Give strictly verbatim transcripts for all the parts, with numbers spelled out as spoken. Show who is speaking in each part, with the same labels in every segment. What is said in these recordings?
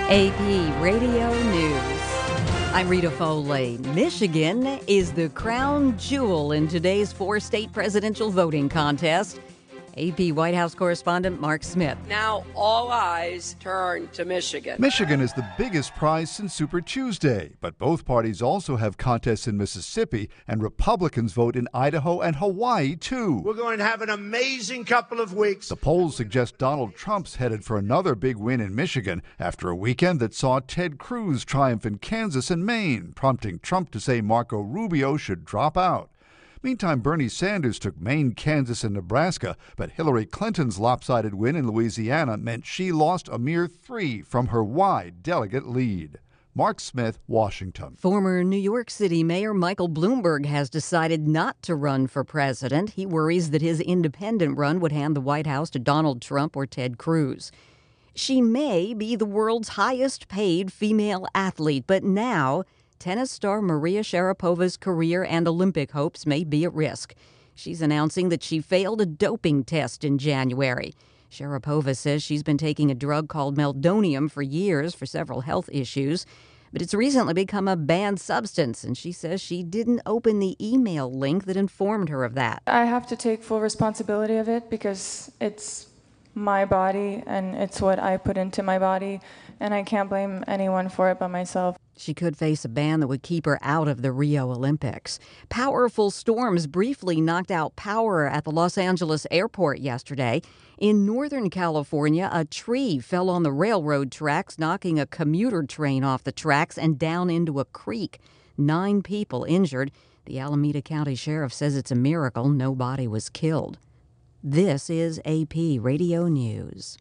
Speaker 1: A P Radio News. I'm Rita Foley. Michigan is the crown jewel in today's four-state presidential voting contest. A P White House correspondent Mark Smith.
Speaker 2: Now all eyes turn to Michigan.
Speaker 3: Michigan is the biggest prize since Super Tuesday, but both parties also have contests in Mississippi, and Republicans vote in Idaho and Hawaii, too.
Speaker 4: We're going to have an amazing couple of weeks.
Speaker 3: The polls suggest Donald Trump's headed for another big win in Michigan after a weekend that saw Ted Cruz triumph in Kansas and Maine, prompting Trump to say Marco Rubio should drop out. Meantime, Bernie Sanders took Maine, Kansas, and Nebraska, but Hillary Clinton's lopsided win in Louisiana meant she lost a mere three from her wide delegate lead. Mark Smith, Washington.
Speaker 1: Former New York City Mayor Michael Bloomberg has decided not to run for president. He worries that his independent run would hand the White House to Donald Trump or Ted Cruz. She may be the world's highest paid female athlete, but now tennis star Maria Sharapova's career and Olympic hopes may be at risk. She's announcing that she failed a doping test in January. Sharapova says she's been taking a drug called meldonium for years for several health issues, but it's recently become a banned substance, and she says she didn't open the email link that informed her of that.
Speaker 5: I have to take full responsibility of it because it's my body and it's what I put into my body, and I can't blame anyone for it but myself.
Speaker 1: She could face a ban that would keep her out of the Rio Olympics. Powerful storms briefly knocked out power at the Los Angeles airport yesterday. In Northern California, a tree fell on the railroad tracks, knocking a commuter train off the tracks and down into a creek. Nine people injured. The Alameda County Sheriff says it's a miracle nobody was killed. This is A P Radio News.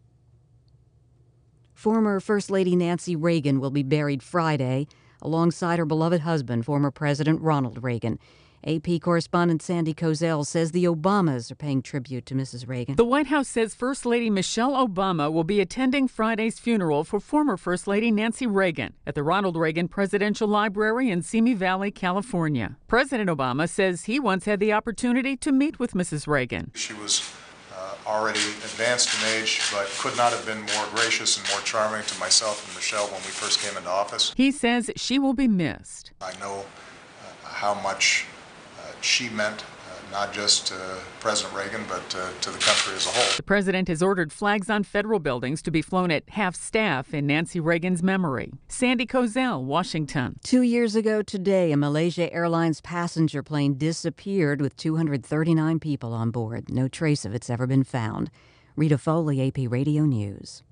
Speaker 1: Former First Lady Nancy Reagan will be buried Friday alongside her beloved husband, former President Ronald Reagan. A P correspondent Sandy Kozel says the Obamas are paying tribute to Missus Reagan.
Speaker 6: The White House says First Lady Michelle Obama will be attending Friday's funeral for former First Lady Nancy Reagan at the Ronald Reagan Presidential Library in Simi Valley, California. President Obama says he once had the opportunity to meet with Missus Reagan.
Speaker 7: She was already advanced in age, but could not have been more gracious and more charming to myself and Michelle when we first came into office.
Speaker 6: He says she will be missed.
Speaker 7: I know uh, how much uh, she meant, uh, not just to President Reagan, but uh, to the country as a whole.
Speaker 6: The president has ordered flags on federal buildings to be flown at half-staff in Nancy Reagan's memory. Sandy Kozel, Washington.
Speaker 1: Two years ago today, a Malaysia Airlines passenger plane disappeared with two hundred thirty-nine people on board. No trace of it's ever been found. Rita Foley, A P Radio News.